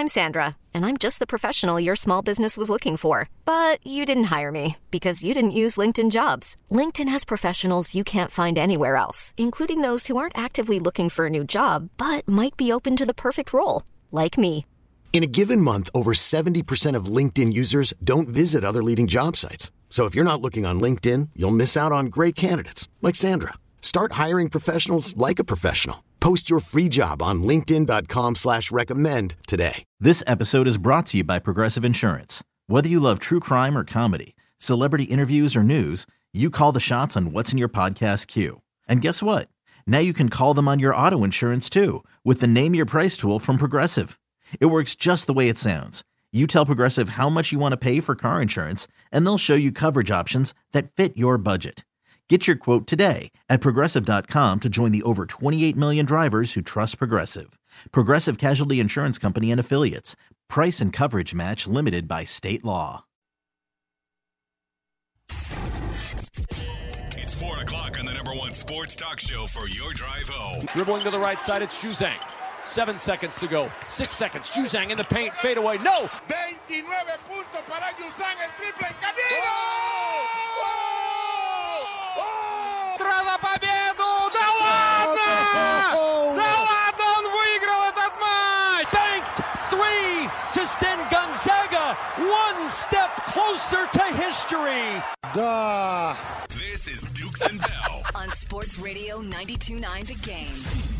I'm Sandra, and I'm just the professional your small business was looking for. But you didn't hire me because you didn't use LinkedIn Jobs. LinkedIn has professionals you can't find anywhere else, including those who aren't actively looking for a new job, but might be open to the perfect role, like me. In a given month, over 70% of LinkedIn users don't visit other leading job sites. So if you're not looking on LinkedIn, you'll miss out on great candidates like Sandra. Start hiring professionals like a professional. Post your free job on linkedin.com/recommend today. This episode is brought to you by Progressive Insurance. Whether you love true crime or comedy, celebrity interviews or news, you call the shots on what's in your podcast queue. And guess what? Now you can call them on your auto insurance too with the Name Your Price tool from Progressive. It works just the way it sounds. You tell Progressive how much you want to pay for car insurance, and they'll show you coverage options that fit your budget. Get your quote today at Progressive.com to join the over 28 million drivers who trust Progressive. Progressive Casualty Insurance Company and Affiliates. Price and coverage match limited by state law. It's 4 o'clock on the number one sports talk show for your drive home. Dribbling to the right side, it's Juzang. 7 seconds to go. 6 seconds. Juzang in the paint. Fade away. No! 29 puntos para Juzang. El triple en camino. Entrada победу! Да ладно! Да ладно! Он выиграл этот матч! Banked 3 to send Gonzaga one step closer to history. Duh. This is Dukes and Bell on Sports Radio 92.9 The Game.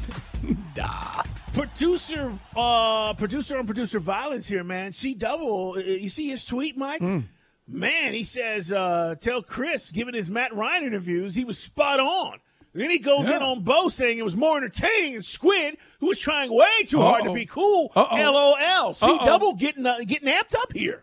Producer on producer violence here, man. C-Double, you see his tweet, Mike? Man, he says, tell Chris, given his Matt Ryan interviews, he was spot on. Then he goes in on Bo saying it was more entertaining than Squid, who was trying way too hard to be cool. LOL. C-Double getting amped up here.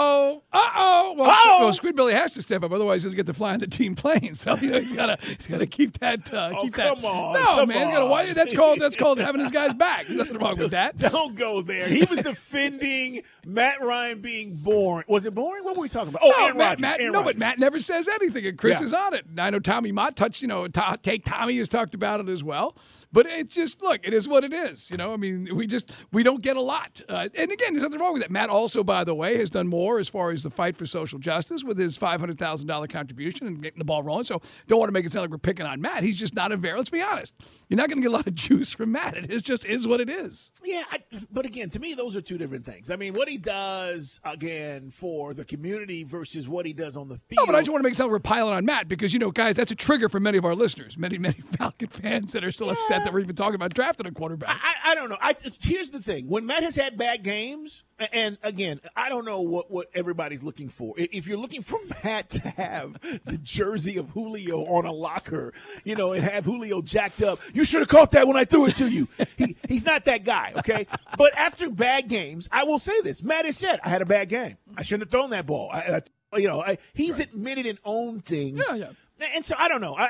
Well, Squid Billy has to step up, otherwise he doesn't get to fly on the team plane. So he's got to keep that. Come on. No, man, he's got to wire. That's called having his guys back. There's nothing wrong with that. Don't go there. He was defending Matt Ryan being boring. Was it boring? What were we talking about? Oh, Aaron Rodgers. But Matt never says anything, and Chris is on it. And I know Tommy Mott touched. Take Tommy has talked about it as well. But it's just, look, it is what it is. I mean, we don't get a lot. And again, there's nothing wrong with that. Matt also, by the way, has done more as far as the fight for social justice with his $500,000 contribution and getting the ball rolling. So don't want to make it sound like we're picking on Matt. He's just not let's be honest. You're not going to get a lot of juice from Matt. It just is what it is. Yeah, but again, to me, those are two different things. I mean, what he does, again, for the community versus what he does on the field. No, but I just want to make it sound like we're piling on Matt because, guys, that's a trigger for many of our listeners, many Falcon fans that are still upset that we're even talking about drafting a quarterback. I don't know. Here's the thing. When Matt has had bad games, and again, I don't know what everybody's looking for. If you're looking for Matt to have the jersey of Julio on a locker, and have Julio jacked up, you should have caught that when I threw it to you. He's not that guy, okay? But after bad games, I will say this. Matt has said, I had a bad game. I shouldn't have thrown that ball. He's admitted and owned things. Yeah. And so I don't know.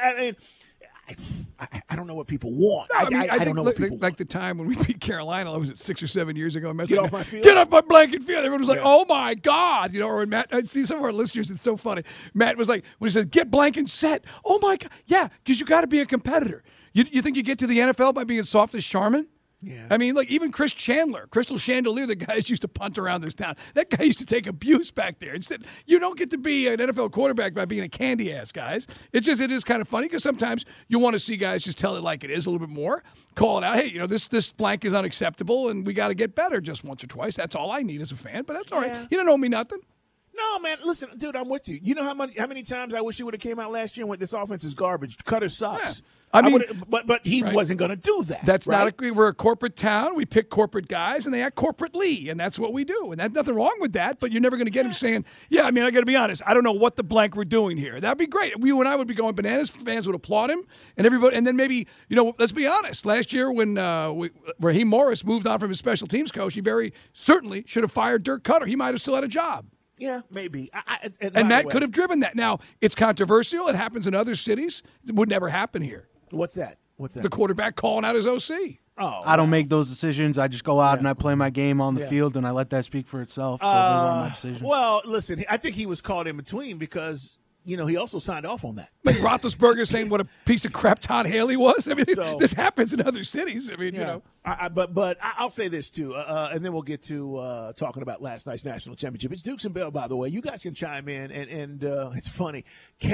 I don't know what people want. No, I don't know what people like the time when we beat Carolina, was it 6 or 7 years ago? Get off my field. Get off my blanket field. Everyone was like, oh, my God. Or when Matt, I'd see some of our listeners, it's so funny. Matt was like, when he says, get blanket set. Oh, my God. Yeah, because you got to be a competitor. You think you get to the NFL by being soft as Charmin? Yeah. I mean, even Chris Chandler, Crystal Chandelier, the guys used to punt around this town. That guy used to take abuse back there. And said, you don't get to be an NFL quarterback by being a candy ass, guys. It is kind of funny because sometimes you want to see guys just tell it like it is a little bit more. Call it out. Hey, this blank is unacceptable and we got to get better just once or twice. That's all I need as a fan, but that's all right. You don't owe me nothing. No, man, listen, dude, I'm with you. You know how many times I wish he would have came out last year and went, this offense is garbage. Cutter sucks. Yeah. I mean, but he wasn't going to do that. That's right? We're a corporate town. We pick corporate guys, and they act corporately, and that's what we do. And there's nothing wrong with that, but you're never going to get him saying, I got to be honest, I don't know what the blank we're doing here. That'd be great. You and I would be going bananas. Fans would applaud him, and everybody. And then maybe, let's be honest. Last year when Raheem Morris moved on from his special teams coach, he very certainly should have fired Dirk Cutter. He might have still had a job. Yeah, maybe. And Matt could have driven that. Now, it's controversial. It happens in other cities. It would never happen here. What's that? The quarterback calling out his OC. I don't make those decisions. I just go out and I play my game on the field, and I let that speak for itself. So those are my decisions. Well, listen, I think he was caught in between because he also signed off on that. Like Roethlisberger saying what a piece of crap Todd Haley was. I mean, this happens in other cities. I mean, But I'll say this too, and then we'll get to talking about last night's national championship. It's Dukes and Bell, by the way. You guys can chime in, and it's funny.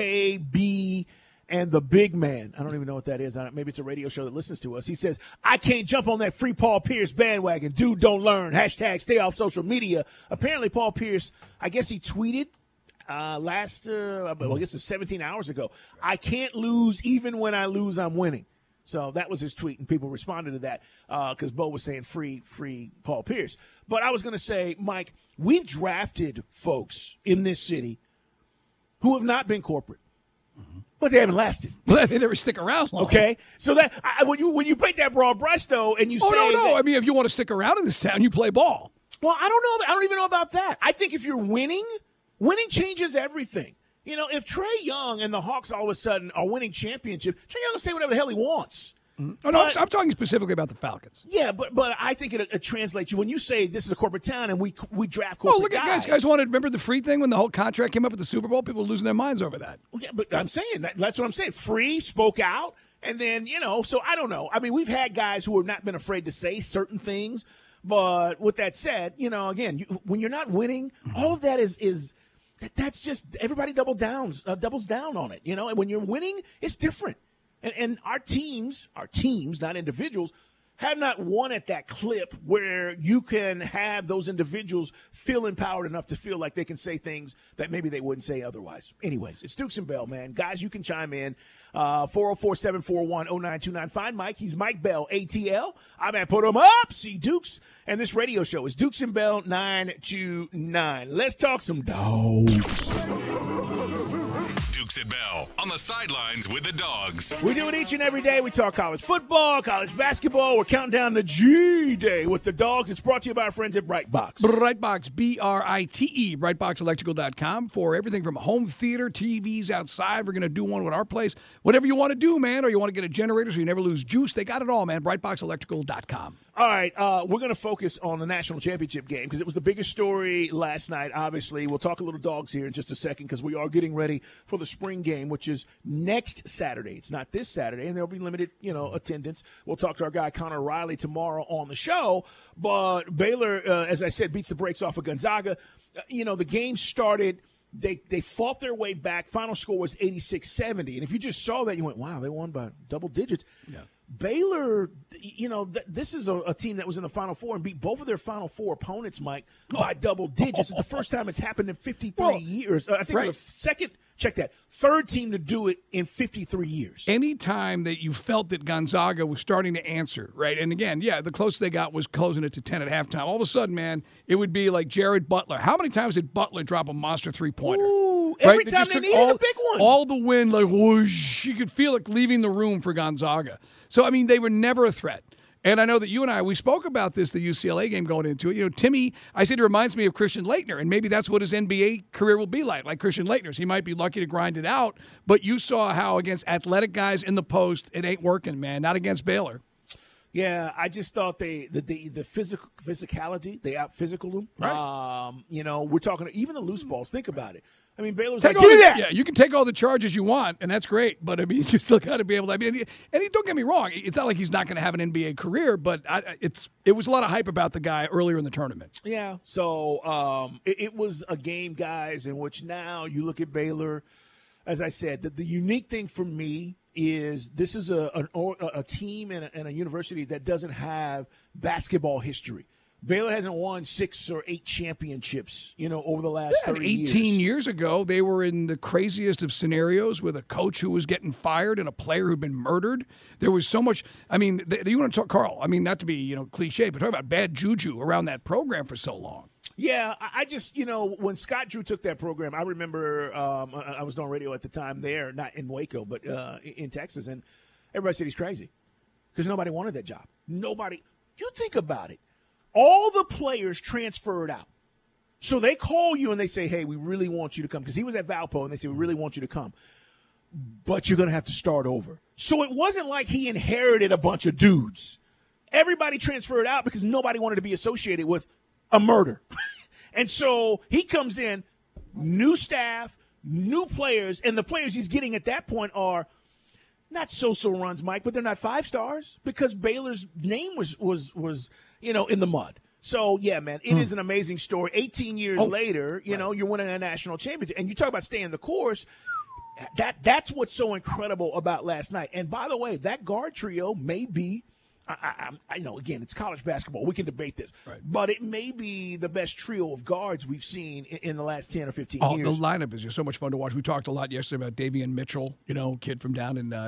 KB and the big man. I don't even know what that is. Maybe it's a radio show that listens to us. He says, I can't jump on that free Paul Pierce bandwagon. Dude, don't learn. # stay off social media. Apparently, Paul Pierce, I guess he tweeted I guess it's 17 hours ago. I can't lose. Even when I lose, I'm winning. So that was his tweet, and people responded to that because Bo was saying free Paul Pierce. But I was going to say, Mike, we've drafted folks in this city who have not been corporate. But they haven't lasted. They never stick around long. Okay, so that when you paint that broad brush though, and you say, no. I mean, if you want to stick around in this town, you play ball. Well, I don't know. I don't even know about that. I think if you're winning changes everything. If Trae Young and the Hawks all of a sudden are winning championship, Trae Young will say whatever the hell he wants. Oh, no, I'm talking specifically about the Falcons. Yeah, but I think it translates you when you say this is a corporate town and we draft corporate look at guys wanted. Remember the free thing when the whole contract came up at the Super Bowl? People were losing their minds over that. Well, yeah, but I'm saying that's what I'm saying. Free spoke out, and then so I don't know. I mean, we've had guys who have not been afraid to say certain things, but with that said, again, when you're not winning, all of that is that's just everybody doubles down on it. And when you're winning, it's different. And our teams, not individuals, have not won at that clip where you can have those individuals feel empowered enough to feel like they can say things that maybe they wouldn't say otherwise. Anyways, it's Dukes and Bell, man. Guys, you can chime in. 404-741-0929. Find Mike. He's Mike Bell, ATL. I'm at Put 'em Up. See Dukes. And this radio show is Dukes and Bell 929. Let's talk some dogs. Dukes and Bell on the sidelines with the dogs. We do it each and every day. We talk college football, college basketball. We're counting down the G-Day with the dogs. It's brought to you by our friends at Brightbox. Brightbox, B-R-I-T-E, brightboxelectrical.com for everything from home theater, TVs outside. We're going to do one with our place. Whatever you want to do, man, or you want to get a generator so you never lose juice, they got it all, man. brightboxelectrical.com. All right, we're going to focus on the national championship game because it was the biggest story last night, obviously. We'll talk a little dogs here in just a second because we are getting ready for the spring game, which is next Saturday. It's not this Saturday, and there'll be limited, attendance. We'll talk to our guy Connor Riley tomorrow on the show. But Baylor, as I said, beats the brakes off of Gonzaga. The game started. They fought their way back. Final score was 86-70. And if you just saw that, you went, wow, they won by double digits. Yeah. Baylor, this is a team that was in the Final Four and beat both of their Final Four opponents, Mike, by double digits. It's the first time it's happened in 53 years. I think the third team to do it in 53 years. Anytime that you felt that Gonzaga was starting to answer, right? And again, the closest they got was closing it to 10 at halftime. All of a sudden, man, it would be like Jared Butler. How many times did Butler drop a monster three-pointer? Every time they needed a big one. All the wind, like whoosh, you could feel it leaving the room for Gonzaga. So, I mean, they were never a threat. And I know that you and we spoke about this, the UCLA game going into it. Timmy, I said it reminds me of Christian Laettner, and maybe that's what his NBA career will be like Christian Laettner's. He might be lucky to grind it out, but you saw how against athletic guys in the post, it ain't working, man, not against Baylor. Yeah, I just thought the physicality, they out-physicaled them. Right. We're talking even the loose balls. Think about it. I mean, Baylor's give me that. Yeah, you can take all the charges you want, and that's great. But, I mean, you still got to be able to. Don't get me wrong. It's not like he's not going to have an NBA career, but it was a lot of hype about the guy earlier in the tournament. Yeah, so it was a game, guys, in which now you look at Baylor. As I said, the unique thing for me is this is a team and a university that doesn't have basketball history. Baylor hasn't won 6 or 8 championships, over the last 30 years. 18 years ago, they were in the craziest of scenarios with a coach who was getting fired and a player who'd been murdered. There was so much. I mean, you want to talk, Carl, I mean, not to be, cliche, but talk about bad juju around that program for so long. Yeah, I just, when Scott Drew took that program, I remember I was on radio at the time there, not in Waco, but in Texas, and everybody said he's crazy because nobody wanted that job. Nobody. You think about it. All the players transferred out. So they call you and they say, hey, we really want you to come. Because he was at Valpo, and they say, we really want you to come. But you're going to have to start over. So it wasn't like he inherited a bunch of dudes. Everybody transferred out because nobody wanted to be associated with a murder. And so he comes in, new staff, new players, and the players he's getting at that point are not so-so runs, Mike, but they're not 5 stars because Baylor's name was in the mud. So, yeah, man, it is an amazing story. 18 years later, you're winning a national championship. And you talk about staying the course. That's what's so incredible about last night. And, by the way, that guard trio may be I know, again, it's college basketball. We can debate this. Right. But it may be the best trio of guards we've seen in the last 10 or 15 years. The lineup is just so much fun to watch. We talked a lot yesterday about Davian Mitchell, kid from down in,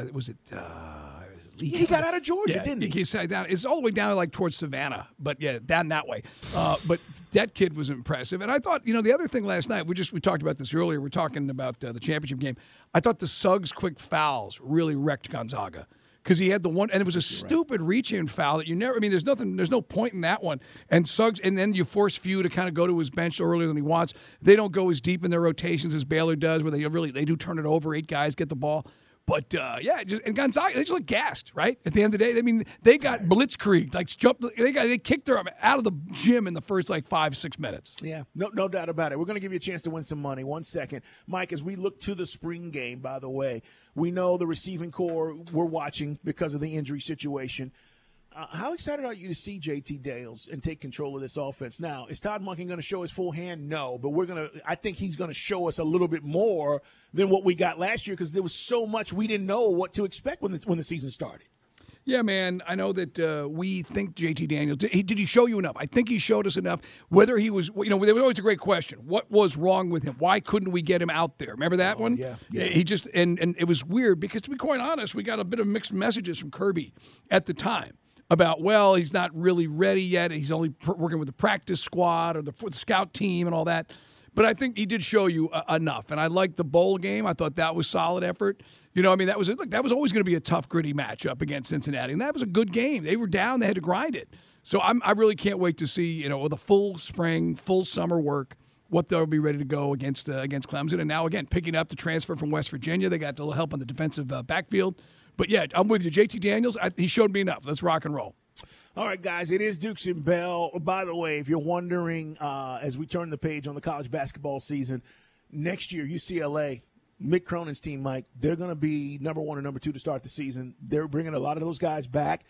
he got out of Georgia, didn't he? He sat down. It's all the way down like towards Savannah, but yeah, down that way. But that kid was impressive. And I thought, the other thing last night, we talked about this earlier. We're talking about the championship game. I thought the Suggs quick fouls really wrecked Gonzaga. Because he had the one, and it was a stupid reach-in foul that you never. I mean, there's no point in that one. And Suggs, and then you force Few to kind of go to his bench earlier than he wants. They don't go as deep in their rotations as Baylor does, where they do turn it over. 8 guys get the ball. But and Gonzaga, they just look gassed, right? At the end of the day, I mean, they got blitzkrieg, they kicked them out of the gym in the first 5-6 minutes. Yeah, no doubt about it. We're going to give you a chance to win some money. 1 second, Mike. As we look to the spring game, by the way, we know the receiving core we're watching because of the injury situation. How excited are you to see JT Daniels and take control of this offense? Now, is Todd Monken going to show his full hand? No, but I think he's going to show us a little bit more than what we got last year because there was so much we didn't know what to expect when the season started. Yeah, man, I know that we think JT Daniels, did he show you enough? I think he showed us enough. Whether he was, there was always a great question. What was wrong with him? Why couldn't we get him out there? Remember that one? Yeah. He just, and it was weird because to be quite honest, we got a bit of mixed messages from Kirby at the time. About, he's not really ready yet. He's only working with the practice squad or the scout team and all that. But I think he did show you enough. And I liked the bowl game. I thought that was solid effort. That was always going to be a tough, gritty matchup against Cincinnati. And that was a good game. They were down. They had to grind it. So I really can't wait to see, with a full spring, full summer work, what they'll be ready to go against Clemson. And now, again, picking up the transfer from West Virginia. They got a little help on the defensive backfield. But, yeah, I'm with you. JT Daniels, he showed me enough. Let's rock and roll. All right, guys, it is Dukes and Bell. By the way, if you're wondering, as we turn the page on the college basketball season, next year, UCLA, Mick Cronin's team, Mike, they're going to be number 1 or number 2 to start the season. They're bringing a lot of those guys back.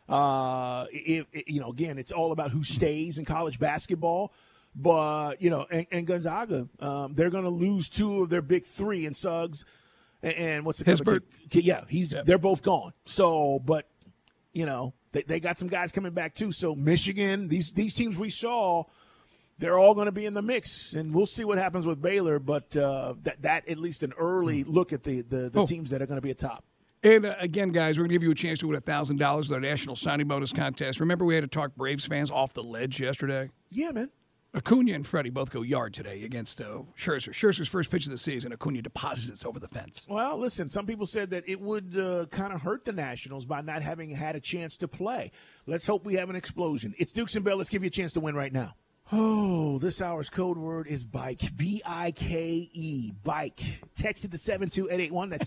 Again, it's all about who stays in college basketball. But, and Gonzaga, they're going to lose 2 of their big 3 in Suggs. And what's the Hisbert? Yeah, they're both gone. So, but they got some guys coming back too. So Michigan, these teams we saw, they're all going to be in the mix, and we'll see what happens with Baylor. But that at least an early look at the teams that are going to be at top. And again, guys, we're going to give you a chance to win $1,000 with our national signing bonus contest. Remember, we had to talk Braves fans off the ledge yesterday. Yeah, man. Acuna and Freddie both go yard today against Scherzer. Scherzer's first pitch of the season, Acuna deposits it over the fence. Well, listen, some people said that it would kind of hurt the Nationals by not having had a chance to play. Let's hope we have an explosion. It's Dukes and Bell. Let's give you a chance to win right now. Oh, this hour's code word is BIKE, B-I-K-E, BIKE. Text it to 72881. That's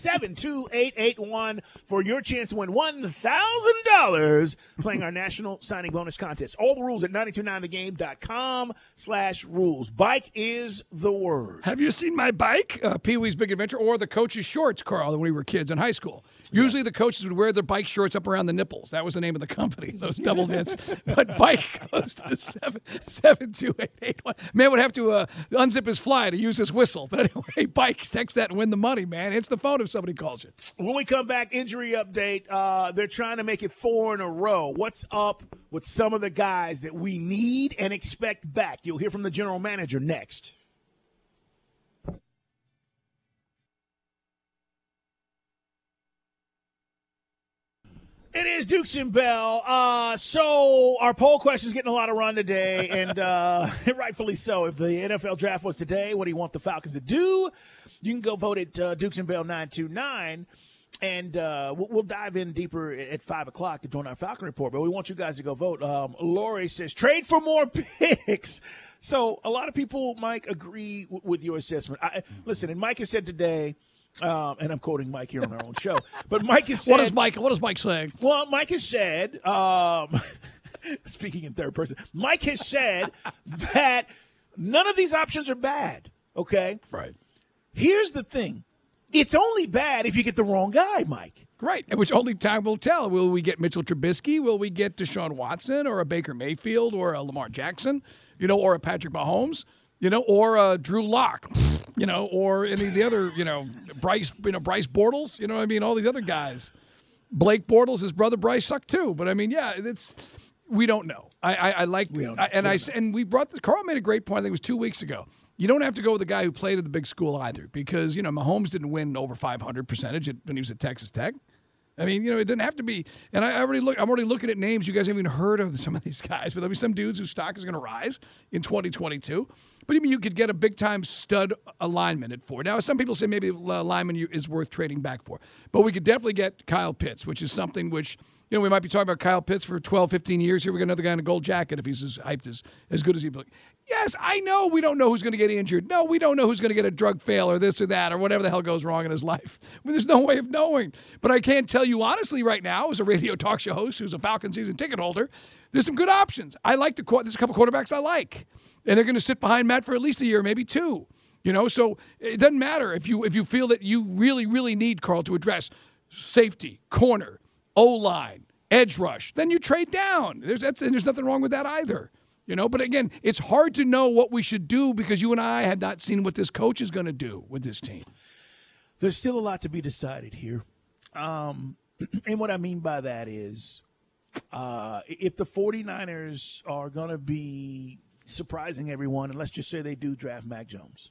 72881 for your chance to win $1,000 playing our national signing bonus contest. All the rules at 929thegame.com/rules. BIKE is the word. Have you seen my bike? Pee-wee's Big Adventure, or the coach's shorts, Carl, when we were kids in high school. Usually the coaches would wear their bike shorts up around the nipples. That was the name of the company, those double knits. But BIKE goes to 72881. Man would have to unzip his fly to use his whistle. But anyway, BIKE, text that and win the money, man. It's the phone if somebody calls you. When we come back, injury update. They're trying to make it 4 in a row. What's up with some of the guys that we need and expect back? You'll hear from the general manager next. It is Dukes and Bell. So our poll question is getting a lot of run today, and rightfully so. If the NFL draft was today, what do you want the Falcons to do? You can go vote at Dukes and Bell 929, and we'll dive in deeper at 5 o'clock during our Falcon Report. But we want you guys to go vote. Lori says, trade for more picks. So a lot of people, Mike, agree with your assessment. Listen, and Mike has said today, and I'm quoting Mike here on our own show. But Mike has said, What is Mike saying? Well, Mike has said, speaking in third person, Mike has said that none of these options are bad. Okay, right. Here's the thing. It's only bad if you get the wrong guy, Mike. Right, which only time will tell. Will we get Mitchell Trubisky? Will we get Deshaun Watson or a Baker Mayfield or a Lamar Jackson, or a Patrick Mahomes, or a Drew Lock, or any of the other, Bryce Bortles, all these other guys. Blake Bortles, his brother Bryce sucked too. But we don't know. Carl made a great point. I think it was 2 weeks ago. You don't have to go with the guy who played at the big school either, because Mahomes didn't win over 500 percentage when he was at Texas Tech. I mean, it didn't have to be. And I'm already looking at names you guys haven't even heard of some of these guys, but there'll be some dudes whose stock is going to rise in 2022. But even you could get a big time stud alignment at 4. Now, some people say maybe alignment is worth trading back for, but we could definitely get Kyle Pitts, which is something which. We might be talking about Kyle Pitts for 12, 15 years. Here we got another guy in a gold jacket if he's as hyped as good as he. Yes, I know we don't know who's going to get injured. No, we don't know who's going to get a drug fail or this or that or whatever the hell goes wrong in his life. There's no way of knowing. But I can't tell you honestly right now, as a radio talk show host who's a Falcon season ticket holder, there's some good options. There's a couple quarterbacks I like. And they're going to sit behind Matt for at least a year, maybe 2. So it doesn't matter if you feel that you really, really need Carl to address safety, corner, O-line, edge rush, then you trade down. There's nothing wrong with that either. But again, it's hard to know what we should do because you and I have not seen what this coach is going to do with this team. There's still a lot to be decided here. And what I mean by that is if the 49ers are going to be surprising everyone, and let's just say they do draft Mac Jones,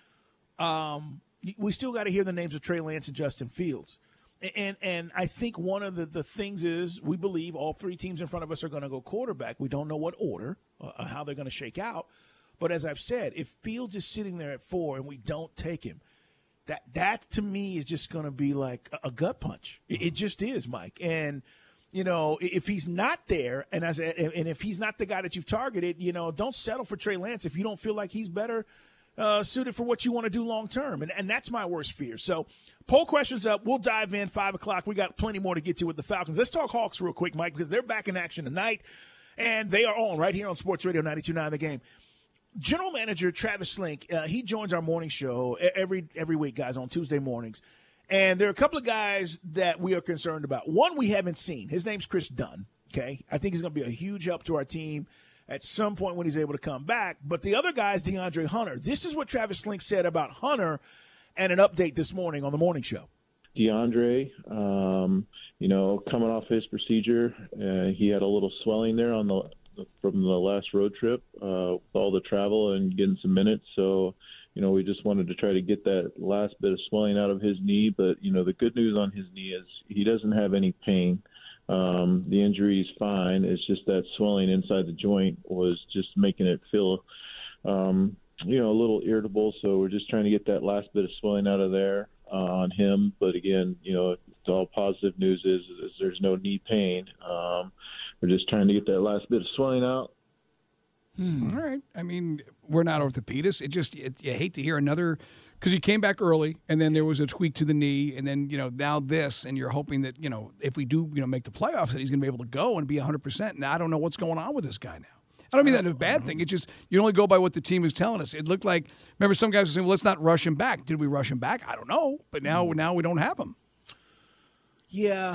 we still got to hear the names of Trey Lance and Justin Fields. And I think one of the things is we believe all 3 teams in front of us are going to go quarterback. We don't know what order, how they're going to shake out. But as I've said, if Fields is sitting there at 4 and we don't take him, that to me is just going to be like a gut punch. It just is, Mike. And, if he's not there and if he's not the guy that you've targeted, don't settle for Trey Lance if you don't feel like he's better suited for what you want to do long term. And that's my worst fear. So poll questions up. We'll dive in 5 o'clock. We got plenty more to get to with the Falcons. Let's talk Hawks real quick, Mike, because they're back in action tonight. And they are on right here on Sports Radio 92.9 The Game. General Manager Travis Slink, he joins our morning show every week, guys, on Tuesday mornings. And there are a couple of guys that we are concerned about. One we haven't seen. His name's Chris Dunn, okay? I think he's going to be a huge help to our team at some point when he's able to come back. But the other guy is DeAndre Hunter. This is what Travis Slink said about Hunter and an update this morning on the morning show. DeAndre, coming off his procedure, he had a little swelling there from the last road trip with all the travel and getting some minutes. So, we just wanted to try to get that last bit of swelling out of his knee. But, the good news on his knee is he doesn't have any pain. The injury is fine. It's just that swelling inside the joint was just making it feel, a little irritable. So we're just trying to get that last bit of swelling out of there on him. But again, all positive news is there's no knee pain. We're just trying to get that last bit of swelling out. All right. I mean, we're not orthopedists. You hate to hear another. Because he came back early, and then there was a tweak to the knee, and then, now this, and you're hoping that, if we do, make the playoffs, that he's going to be able to go and be 100%. Now, I don't know what's going on with this guy now. I don't mean that in a bad thing. It's just you only go by what the team is telling us. It looked like, remember some guys were saying, well, let's not rush him back. Did we rush him back? I don't know. But now we don't have him. Yeah.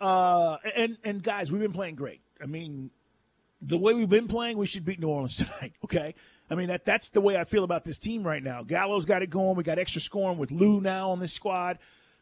And guys, we've been playing great. I mean, the way we've been playing, we should beat New Orleans tonight, okay? I mean, that's the way I feel about this team right now. Gallo's got it going. We got extra scoring with Lou now on this squad.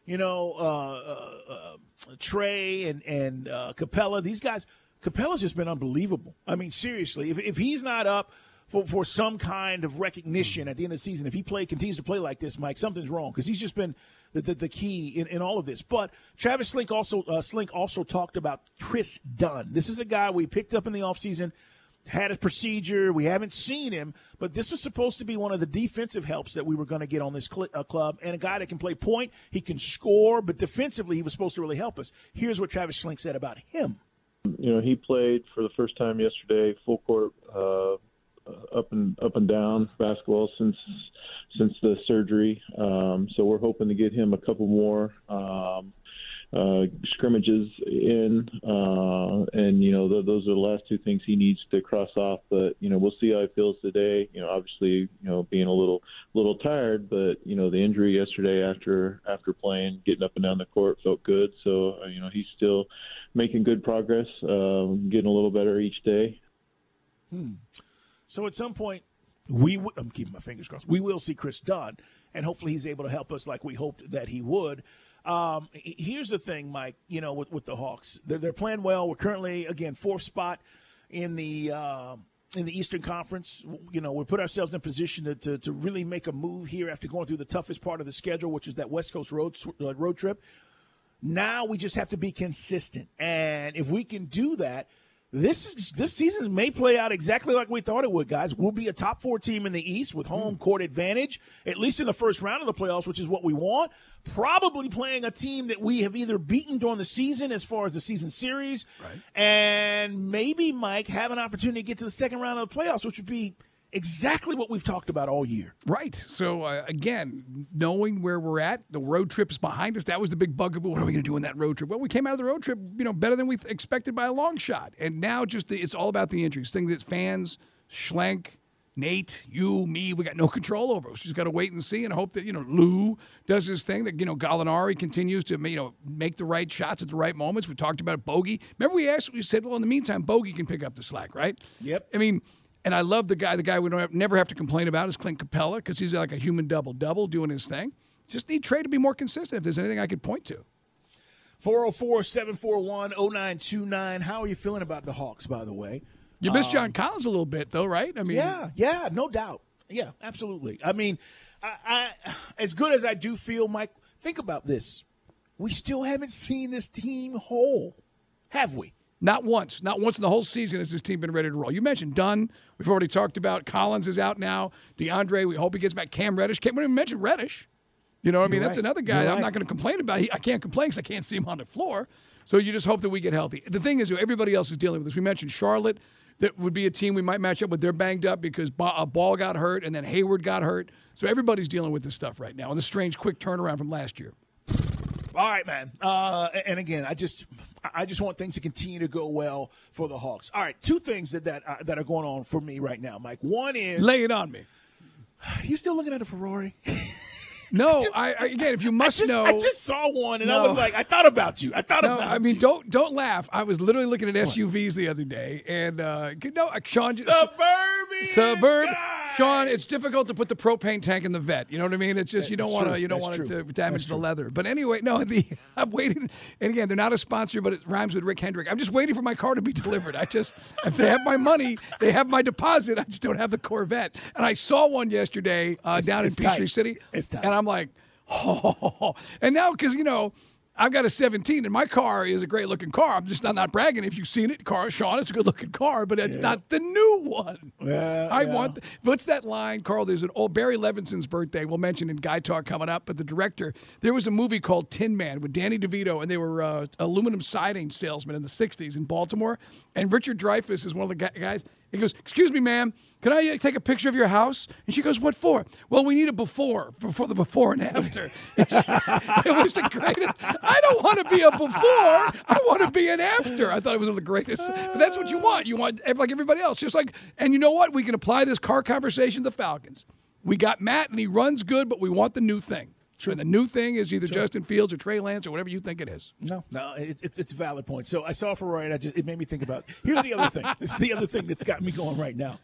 Trey and Capella. These guys, Capella's just been unbelievable. I mean, seriously, if he's not up for some kind of recognition at the end of the season, if he continues to play like this, Mike, something's wrong because he's just been the key in all of this. But Travis Slink also talked about Chris Dunn. This is a guy we picked up in the offseason, had a procedure. We haven't seen him, but this was supposed to be one of the defensive helps that we were going to get on this club, and a guy that can play point. He can score, but defensively he was supposed to really help us. Here's what Travis Slink said about him. He played for the first time yesterday, full court, up and down basketball since the surgery. So we're hoping to get him a couple more scrimmages in, and those are the last two things he needs to cross off. But we'll see how he feels today. Obviously, being a little tired, but the injury yesterday after playing, getting up and down the court felt good. So he's still making good progress, getting a little better each day. So at some point, I'm keeping my fingers crossed, we will see Chris Dunn, and hopefully he's able to help us like we hoped that he would. Here's the thing, Mike, with the Hawks. They're playing well. We're currently, again, 4th spot in the Eastern Conference. We put ourselves in position to really make a move here after going through the toughest part of the schedule, which is that West Coast road trip. Now we just have to be consistent. And if we can do that, this season may play out exactly like we thought it would, guys. We'll be a top 4 team in the East with home court advantage, at least in the first round of the playoffs, which is what we want. Probably playing a team that we have either beaten during the season as far as the season series, right, and maybe, Mike, have an opportunity to get to the second round of the playoffs, which would be exactly what we've talked about all year. Right. So, again, knowing where we're at, the road trip is behind us. That was the big bugaboo. What are we going to do in that road trip? Well, we came out of the road trip, better than we expected by a long shot. And now it's all about the injuries. Things that fans, Schlenk, Nate, you, me, we got no control over. We just got to wait and see and hope that, Lou does his thing, that, Gallinari continues to, make the right shots at the right moments. We talked about Bogey. Remember we said, well, in the meantime, Bogey can pick up the slack, right? Yep. And I love the guy we never have to complain about is Clint Capella, because he's like a human double-double doing his thing. Just need Trey to be more consistent if there's anything I could point to. 404-741-0929. How are you feeling about the Hawks, by the way? You missed John Collins a little bit, though, right? Yeah, no doubt. Yeah, absolutely. I as good as I do feel, Mike, think about this. We still haven't seen this team whole, have we? Not once. Not once in the whole season has this team been ready to roll. You mentioned Dunn. We've already talked about. Collins is out now. DeAndre, we hope he gets back. Cam Reddish. We didn't even mention Reddish. That's another guy I'm not going to complain about. I can't complain because I can't see him on the floor. So you just hope that we get healthy. The thing is, everybody else is dealing with this. We mentioned Charlotte. That would be a team we might match up with. They're banged up because Ball got hurt and then Hayward got hurt. So everybody's dealing with this stuff right now and the strange quick turnaround from last year. All right, man. And again, I just want things to continue to go well for the Hawks. All right, 2 things that are going on for me right now, Mike. One is, lay it on me. You still looking at a Ferrari? No, again, if you must know. I just saw one, and I was like, I thought about you. Don't laugh. I was literally looking at SUVs the other day, and Sean. Suburban. Sean, it's difficult to put the propane tank in the vet. You know what I mean? It's just you don't want it to damage the leather. But anyway, I'm waiting. And again, they're not a sponsor, but it rhymes with Rick Hendrick. I'm just waiting for my car to be delivered. If they have my money, they have my deposit. I just don't have the Corvette. And I saw one yesterday down in Peachtree City. It's tight. And I'm like, oh. And now, because, I've got a 17, and my car is a great-looking car. I'm not bragging. If you've seen it, Sean, it's a good-looking car, but it's not the new one. What's that line, Carl? There's an old Barry Levinson's birthday. We'll mention in Guy Talk coming up, but the director, there was a movie called Tin Man with Danny DeVito, and they were aluminum siding salesmen in the 60s in Baltimore, and Richard Dreyfuss is one of the guys. He goes, "Excuse me, ma'am, can I take a picture of your house?" And she goes, "What for?" "Well, we need a before the before and after." It was the greatest. I don't want to be a before. I want to be an after. I thought it was one of the greatest. But that's what you want. You want, like everybody else. And you know what? We can apply this car conversation to the Falcons. We got Matt, and he runs good, but we want the new thing. Sure. And the new thing is either Justin Fields or Trey Lance or whatever you think it is. No, it's a valid point. So I saw Ferrari, and it made me think about. Here's the other thing. This is the other thing that's got me going right now.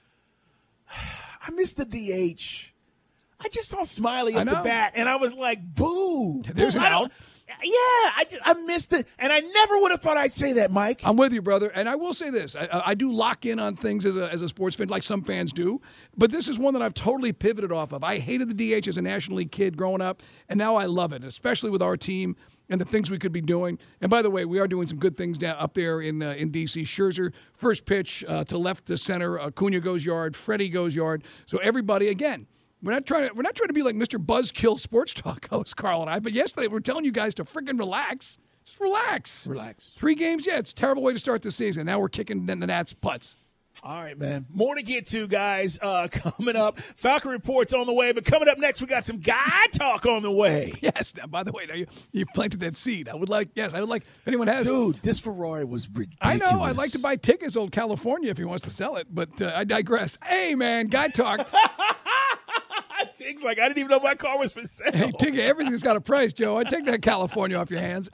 I missed the DH. I just saw Smiley at the bat, and I was like, "Boo!" There's an out. Yeah, I missed it, and I never would have thought I'd say that, Mike. I'm with you, brother, and I will say this: I do lock in on things as a sports fan, like some fans do, but this is one that I've totally pivoted off of. I hated the DH as a National League kid growing up, and now I love it, especially with our team and the things we could be doing. And by the way, we are doing some good things down up there in D.C. Scherzer, first pitch to left to center, Acuna goes yard, Freddie goes yard. So everybody, again. We're not trying to be like Mr. Buzzkill Sports Talk host, Carl and I. But yesterday we're telling you guys to freaking relax. Just relax. Relax. 3 games, it's a terrible way to start the season. Now we're kicking the Nats' butts. All right, man. More to get to, guys. Coming up, Falcon Report's on the way, but coming up next, we got some guy talk on the way. Yes. Now, by the way, now you planted that seed. I would like, if anyone has. Dude, this Ferrari was ridiculous. I know. I'd like to buy tickets, old California, if he wants to sell it, but I digress. Hey, man, guy talk. Tig's like, I didn't even know my car was for sale. Hey, Tig, everything's got a price, Joe. I take that California off your hands.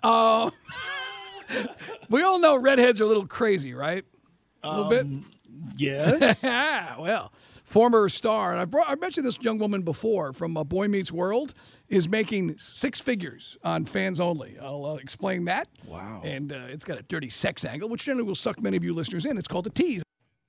We all know redheads are a little crazy, right? A little bit? Yes. Well, former star, and I mentioned this young woman before from Boy Meets World, is making six figures on Fans Only. I'll explain that. Wow. And it's got a dirty sex angle, which generally will suck many of you listeners in. It's called a tease.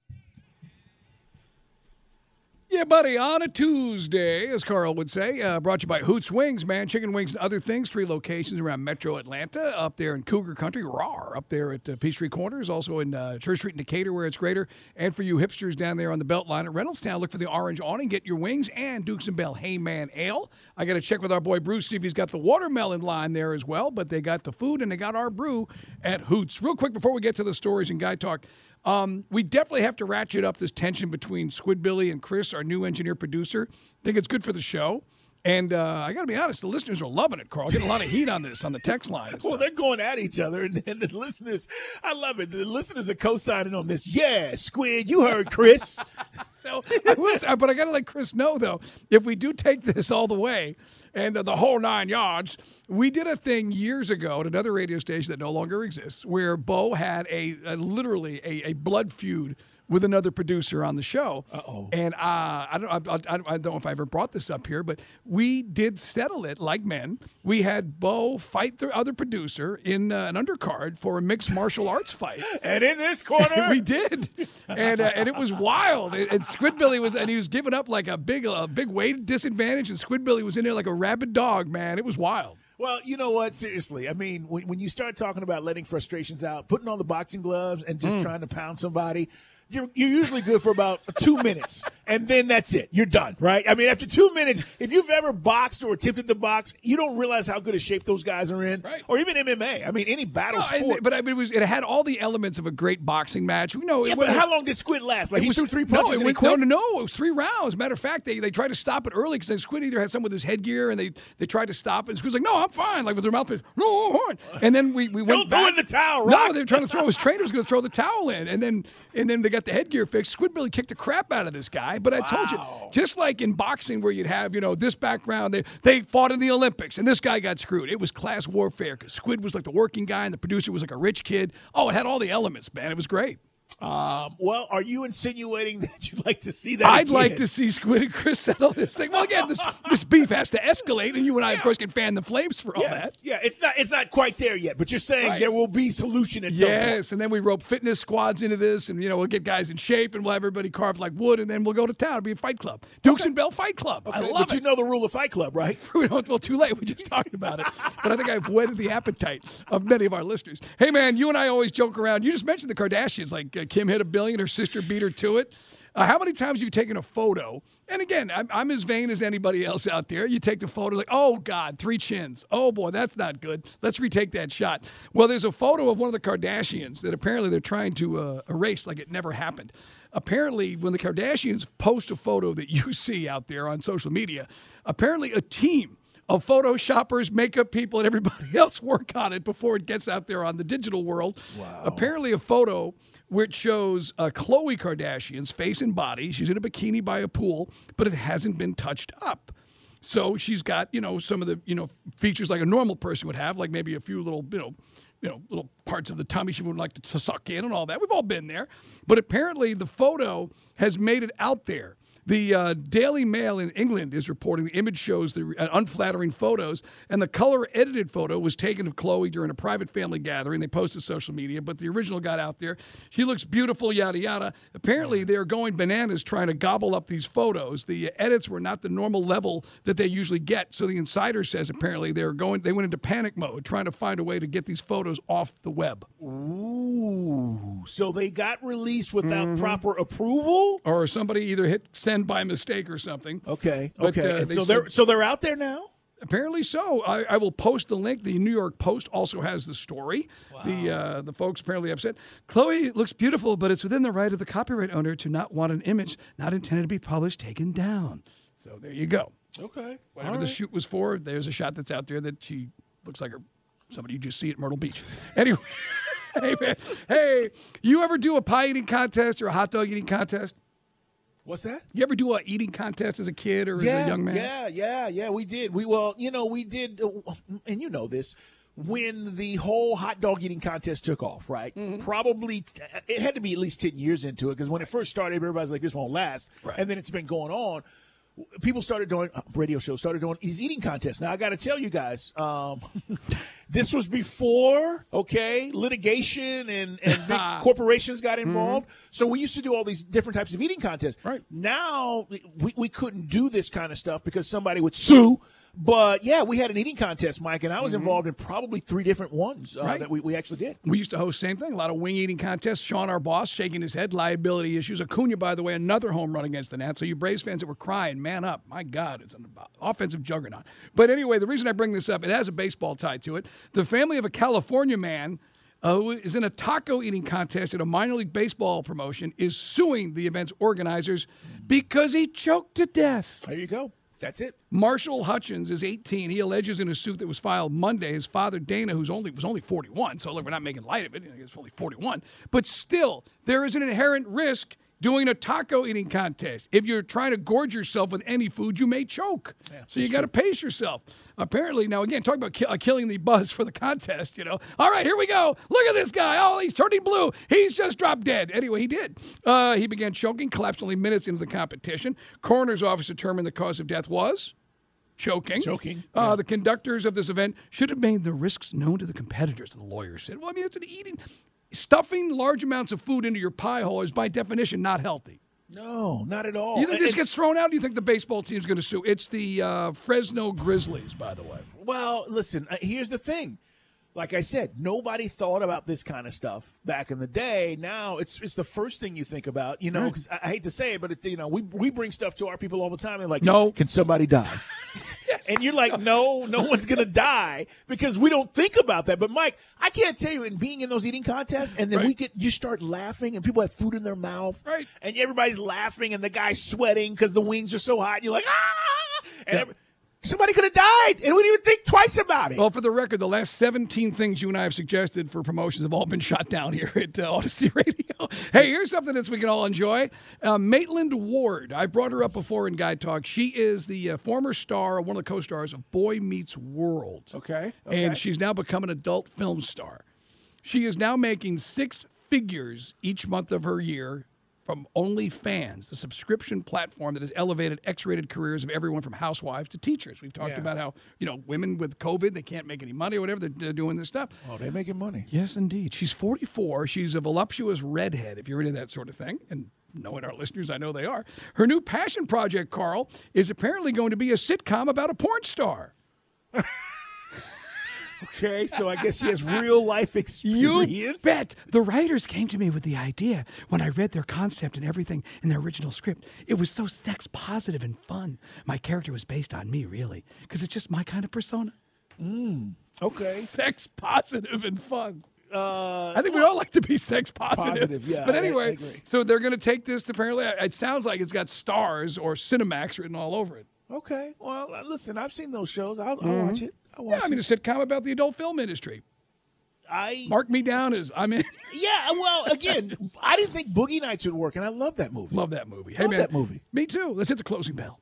Yeah, buddy, on a Tuesday, as Carl would say, brought to you by Hoots Wings, man. Chicken wings and other things. 3 locations around Metro Atlanta, up there in Cougar Country, up there at Peachtree Corners, also in Church Street in Decatur, where it's greater. And for you hipsters down there on the Beltline at Reynoldstown, look for the orange awning, get your wings, and Dukes and Bell Hey Man Ale. I got to check with our boy Bruce, see if he's got the watermelon line there as well, but they got the food and they got our brew at Hoots. Real quick, before we get to the stories and guy talk, we definitely have to ratchet up this tension between Squidbilly and Chris, our new engineer-producer. I think it's good for the show. And I got to be honest, the listeners are loving it, Carl. Getting a lot of heat on this, on the text line. Well, they're going at each other, and the listeners, I love it. The listeners are co-signing on this. Yeah, Squid, you heard Chris. But I got to let Chris know, though, if we do take this all the way, and the whole 9 yards, we did a thing years ago at another radio station that no longer exists where Bo had literally a blood feud with another producer on the show. Uh-oh. And I don't know if I ever brought this up here, but we did settle it like men. We had Bo fight the other producer in an undercard for a mixed martial arts fight. And in this corner. We did. And it was wild. And Squidbilly he was giving up like a big weight disadvantage, and Squidbilly was in there like a rabid dog, man. It was wild. Well, you know what? Seriously, I mean, when you start talking about letting frustrations out, putting on the boxing gloves and just trying to pound somebody, you're usually good for about 2 minutes, and then that's it. You're done, right? I mean, after 2 minutes, if you've ever boxed or attempted to box, you don't realize how good a shape those guys are in, right? Or even MMA. I mean, any battle sport. But it had all the elements of a great boxing match. But how long did Squid last? Like, he threw 3 punches and he quit? No, it was 3 rounds. Matter of fact, they tried to stop it early because Squid either had some with his headgear, and they tried to stop it, and Squid's like, no, I'm fine, like with their mouth, no, I'm fine. And then we went back. Don't throw in the towel, right? No, they were trying to throw, his trainer was going to throw the towel in, and then they got the headgear fixed. Squidbilly kicked the crap out of this guy, but I told you, just like in boxing where you'd have, this background, they fought in the Olympics, and this guy got screwed. It was class warfare because Squid was like the working guy, and the producer was like a rich kid. Oh, it had all the elements, man. It was great. Well, are you insinuating that you'd like to see that I'd again? like to see Squid and Chris settle this thing. Well, again, this beef has to escalate, and you and I, of course, can fan the flames for all that. Yeah, it's not quite there yet, but you're saying there will be solution at some point. Yes, and then we rope fitness squads into this, and we'll get guys in shape, and we'll have everybody carved like wood, and then we'll go to town. It'll be a fight club. Dukes and Bell Fight Club. Okay, I love but it. you know the rule of Fight Club, right? Well, too late. We just talked about it. But I think I've whetted the appetite of many of our listeners. Hey, man, you and I always joke around. You just mentioned the Kardashians, like Kim hit $1 billion, her sister beat her to it. How many times have you taken a photo? And again, I'm as vain as anybody else out there. You take the photo like, oh, God, 3 chins. Oh, boy, that's not good. Let's retake that shot. Well, there's a photo of one of the Kardashians that apparently they're trying to erase like it never happened. Apparently, when the Kardashians post a photo that you see out there on social media, apparently a team of photoshoppers, makeup people, and everybody else work on it before it gets out there on the digital world. Wow. Apparently a photo which shows Khloe Kardashian's face and body. She's in a bikini by a pool, but it hasn't been touched up. So she's got, some of the, features like a normal person would have, like maybe a few little, little parts of the tummy she wouldn't like to suck in and all that. We've all been there. But apparently the photo has made it out there. The Daily Mail in England is reporting the image shows the unflattering photos, and the color-edited photo was taken of Khloe during a private family gathering. They posted social media, but the original got out there. She looks beautiful, yada, yada. Apparently, they're going bananas trying to gobble up these photos. The edits were not the normal level that they usually get, so the insider says apparently they went into panic mode, trying to find a way to get these photos off the web. Ooh, so they got released without proper approval? Or somebody either hit send by mistake or something. Okay. But, so they're out there now? Apparently so. I will post the link. The New York Post also has the story. Wow. The folks apparently upset. Khloe looks beautiful, but it's within the right of the copyright owner to not want an image not intended to be published taken down. So there you go. Okay. Whatever the shoot was for, there's a shot that's out there that she looks like somebody you just see at Myrtle Beach. Anyway, hey, man. Hey, you ever do a pie eating contest or a hot dog eating contest? What's that? You ever do an eating contest as a kid or as a young man? Yeah, we did. We did, and you know this, when the whole hot dog eating contest took off, right? Mm-hmm. Probably, it had to be at least 10 years into it, because when it first started, everybody's like, this won't last. Right. And then it's been going on. People started doing, radio shows started doing these eating contests. Now, I got to tell you guys, this was before, litigation and big corporations got involved. Mm-hmm. So we used to do all these different types of eating contests. Right. Now, we couldn't do this kind of stuff because somebody would sue. But, yeah, we had an eating contest, Mike, and I was involved in probably 3 different ones that we actually did. We used to host the same thing, a lot of wing eating contests. Sean, our boss, shaking his head, liability issues. Acuna, by the way, another home run against the Nats. So you Braves fans that were crying, man up. My God, it's an offensive juggernaut. But anyway, the reason I bring this up, it has a baseball tie to it. The family of a California man who is in a taco eating contest at a minor league baseball promotion is suing the event's organizers because he choked to death. There you go. That's it. Marshall Hutchins is 18. He alleges in a suit that was filed Monday, his father, Dana, who was only 41, so look, we're not making light of it. He's only 41. But still, there is an inherent risk doing a taco eating contest. If you're trying to gorge yourself with any food, you may choke. Yeah, so you got to pace yourself. Apparently, now again, talk about killing the buzz for the contest, All right, here we go. Look at this guy. Oh, he's turning blue. He's just dropped dead. Anyway, he did. He began choking, collapsed only minutes into the competition. Coroner's office determined the cause of death was choking. Yeah. The conductors of this event should have made the risks known to the competitors, the lawyer said. Well, I mean, it's an eating... Stuffing large amounts of food into your pie hole is, by definition, not healthy. No, not at all. You think this gets thrown out? Or do you think the baseball team's going to sue? It's the Fresno Grizzlies, by the way. Well, listen, here's the thing. Like I said, nobody thought about this kind of stuff back in the day. Now it's the first thing you think about, because I hate to say it, but it's, we bring stuff to our people all the time. They're like, no, can somebody die? Yes. And you're like, no one's going to die because we don't think about that. But Mike, I can't tell you, in being in those eating contests, and then you start laughing and people have food in their mouth, right? And everybody's laughing and the guy's sweating because the wings are so hot. And you're like, ah! And somebody could have died, and we didn't even think twice about it. Well, for the record, the last 17 things you and I have suggested for promotions have all been shot down here at Odyssey Radio. Hey, here's something that we can all enjoy. Maitland Ward, I brought her up before in Guy Talk. She is the former star, one of the co-stars of Boy Meets World. Okay. And she's now become an adult film star. She is now making 6 figures each month of her year from OnlyFans, the subscription platform that has elevated X-rated careers of everyone from housewives to teachers. We've talked about how, women with COVID, they can't make any money or whatever. They're doing this stuff. Oh, they're making money. Yes, indeed. She's 44. She's a voluptuous redhead, if you're into that sort of thing. And knowing our listeners, I know they are. Her new passion project, Carl, is apparently going to be a sitcom about a porn star. Okay, so I guess she has real life experience. You bet. The writers came to me with the idea when I read their concept and everything in their original script. It was so sex positive and fun. My character was based on me, really, because it's just my kind of persona. Okay. Sex positive and fun. I think we'd all like to be sex positive. Yeah, but anyway, I agree. So they're going to take this to, apparently, it sounds like it's got stars or Cinemax written all over it. Okay. Well, listen, I've seen those shows. I'll watch it. A sitcom about the adult film industry. Mark me down as I'm in. Yeah, well, again, I didn't think Boogie Nights would work, and I love that movie. Love that movie. Hey, man, that movie. Me too. Let's hit the closing bell.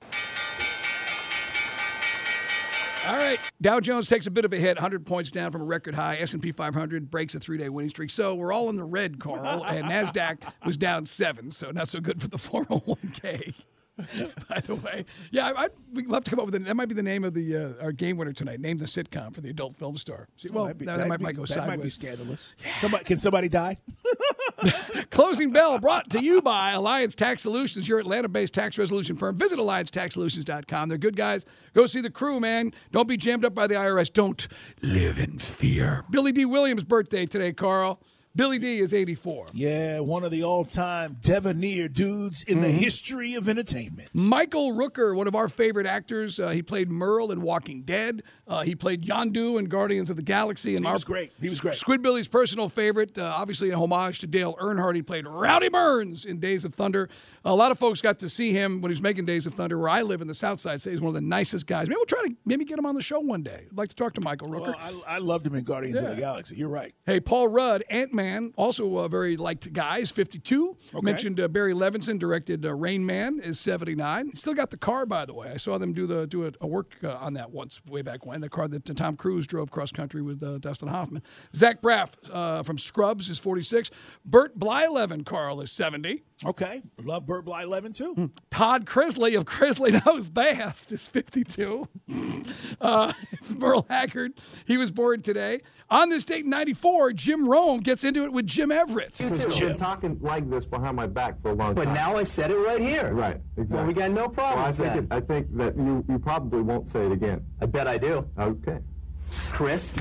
All right, Dow Jones takes a bit of a hit, 100 points down from a record high. S&P 500 breaks a 3-day winning streak. So we're all in the red, Carl, and NASDAQ was down 7, so not so good for the 401k. By the way, we'll have to come up with that might be the name of the our game winner tonight. Name the sitcom for the adult film star. Well, that might go sideways. That might be scandalous. Yeah. Can somebody die? Closing bell brought to you by Alliance Tax Solutions, your Atlanta-based tax resolution firm. Visit AllianceTaxSolutions.com. They're good guys. Go see the crew, man. Don't be jammed up by the IRS. Don't live in fear. Billy D. Williams' birthday today, Carl. Billy D is 84. Yeah, one of the all-time debonair dudes in the history of entertainment. Michael Rooker, one of our favorite actors. He played Merle in Walking Dead. He played Yondu in Guardians of the Galaxy. And He was great. Squidbilly's personal favorite, obviously in homage to Dale Earnhardt. He played Rowdy Burns in Days of Thunder. A lot of folks got to see him when he was making Days of Thunder, where I live in the South Side. Say he's one of the nicest guys. Maybe we'll try to get him on the show one day. I'd like to talk to Michael Rooker. Well, I loved him in Guardians of the Galaxy. You're right. Hey, Paul Rudd, Ant-Man, also a very liked guy, is 52. Okay. Mentioned Barry Levinson directed Rain Man, is 79. Still got the car, by the way. I saw them do a work on that once, way back when. The car that Tom Cruise drove cross-country with Dustin Hoffman. Zach Braff from Scrubs is 46. Burt Blyleven, Carl, is 70. Okay. Love Burt Blyleven, too. Todd Crisley of Crisley Knows Best is 52. Merle Haggard, he was born today. On this date in 94, Jim Rome gets into it with Jim Everett. I've been talking like this behind my back for a long time. But now I said it right here. Right, exactly. Well, we got no problem with that. I think that you probably won't say it again. I bet I do. Okay. Chris?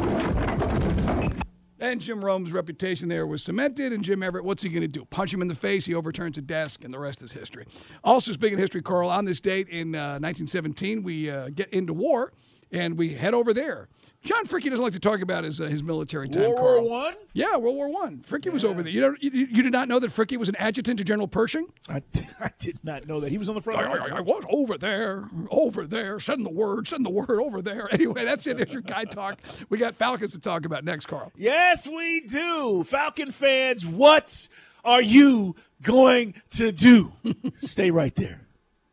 And Jim Rome's reputation there was cemented, and Jim Everett, what's he going to do? Punch him in the face, he overturns a desk, and the rest is history. Also, speaking of history, Carl, on this date in 1917, we get into war, and we head over there. John Fricke doesn't like to talk about his military time, Carl. World War I? Yeah, World War I. Fricke was over there. You did not know that Fricke was an adjutant to General Pershing? I did not know that. He was on the front lines. I was over there. Send the word, over there. Anyway, that's it. There's your guy talk. We got Falcons to talk about next, Carl. Yes, we do. Falcon fans, what are you going to do? Stay right there.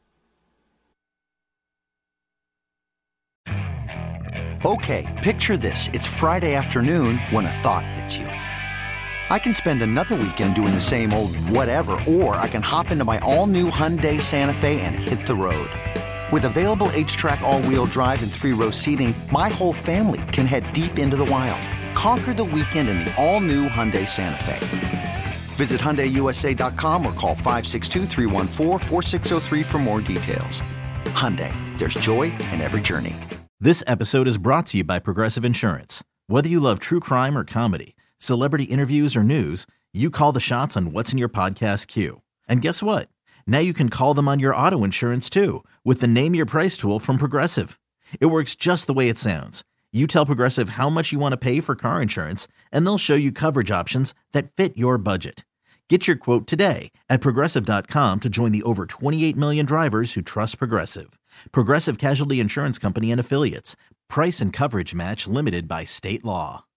Okay, picture this. It's Friday afternoon when a thought hits you. I can spend another weekend doing the same old whatever, or I can hop into my all-new Hyundai Santa Fe and hit the road. With available H-Track all-wheel drive and 3-row seating, my whole family can head deep into the wild. Conquer the weekend in the all-new Hyundai Santa Fe. Visit HyundaiUSA.com or call 562-314-4603 for more details. Hyundai, there's joy in every journey. This episode is brought to you by Progressive Insurance. Whether you love true crime or comedy, celebrity interviews or news, you call the shots on what's in your podcast queue. And guess what? Now you can call them on your auto insurance too with the Name Your Price tool from Progressive. It works just the way it sounds. You tell Progressive how much you want to pay for car insurance, and they'll show you coverage options that fit your budget. Get your quote today at Progressive.com to join the over 28 million drivers who trust Progressive. Progressive Casualty Insurance Company and Affiliates. Price and coverage match limited by state law.